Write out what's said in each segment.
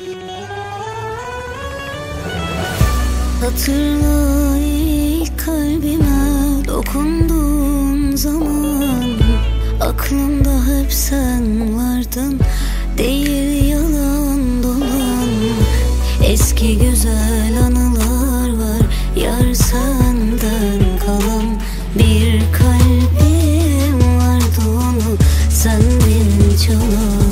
Hatırla ilk kalbime dokunduğun zaman, aklımda hep sen vardın, değil yalan dolan. Eski güzel anılar var, yar senden kalan. Bir kalbim vardı, onu sendin çalan.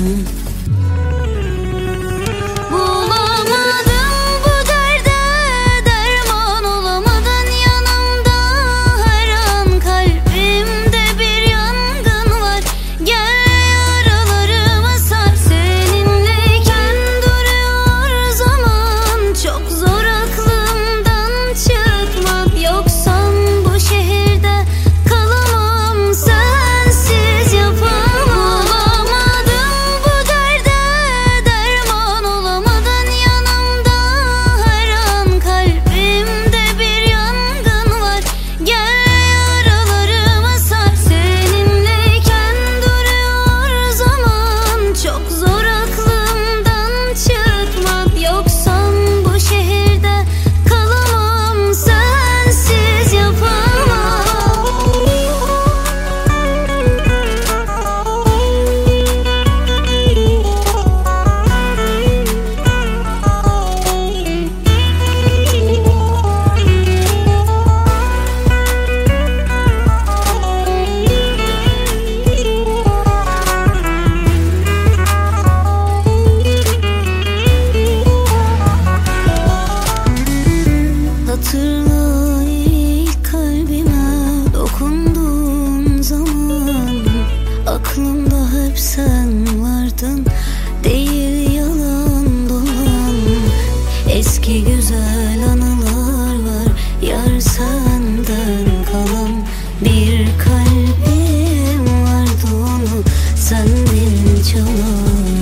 Hatırla ilk kalbime dokunduğun zaman, aklımda hep sen vardın, değil yalan dolan. Eski güzel anılar var, yar senden kalan. Bir kalbim vardı, onu sendin çalan.